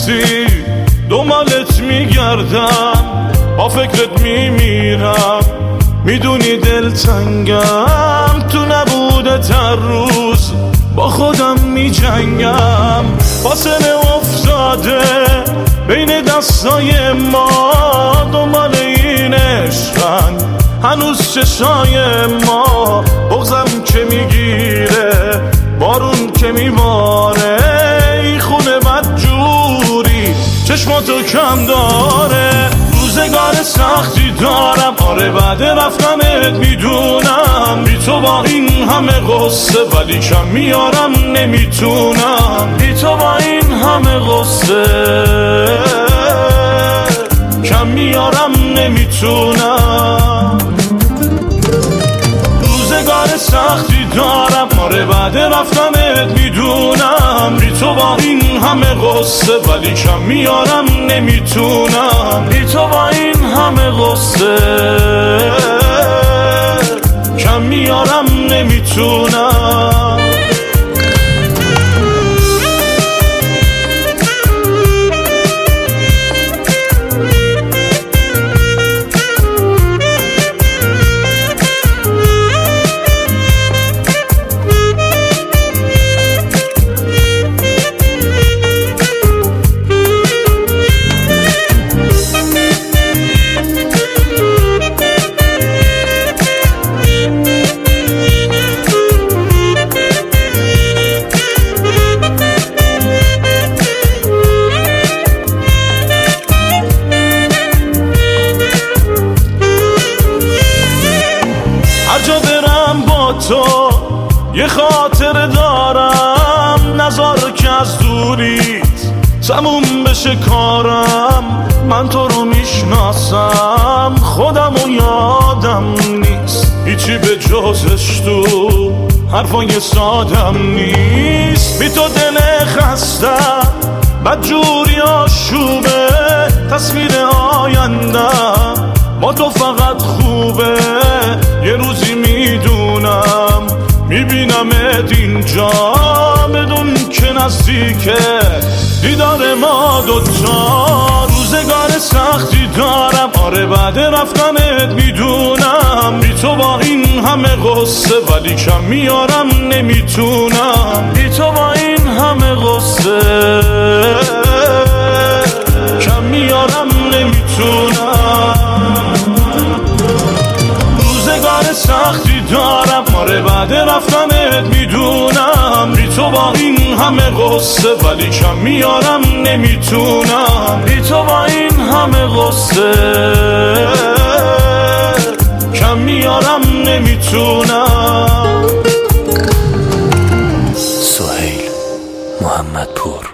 وقتی دنبالت میگردم، با فکرت میمیرم، میدونی دلتنگم، تو نبودت هر روز با خودم میجنگم. فاصله افتاده بین دستای ما، دنبال این عشقن هنوز چشای ما. بغضم که میگیره، بارون که میباره، ای خونه بدجوری چشماتو کم داره. روزگار سختی دارم، آره بعد رفتنت میدونم، بی تو با این همه قصه ولی کم میارم نمیتونم. بی تو با این همه قصه کم میارم نمیتونم. روزگار سختی دارم، آره بعد رفتنت میدونم، بی تو با این همه قصه ولی کم میارم نمیتونم. بی تو با این همه قصه کم میارم نمیتونم. هر جا برم با تو یه خاطر دارم، نذار که از دوریت تموم بشه کارم. من تو رو میشناسم، خودم و یادم نیست، هیچی به جزش تو حرفای سادم نیست. بی تو دل خستم، بدجوری آشوبه، تصویر آیندم با تو فقط خوبه. یه روزی میدونم میبینمت اینجا، بدون که نزدیکه دیدار ما دوتا. روزگار سختی دارم، آره بعد رفتنت میدونم، بی تو با این همه قصه ولی کم میارم نمیتونم. بی تو با این همه قصه کم میارم نمیتونم. روزگار سختی دارم، آره بعد رفتنت میدونم، بی تو با این همه قصه ولی کم میارم نمیتونم. بی تو با این همه قصه کم میارم نمیتونم. سهیل محمدپور.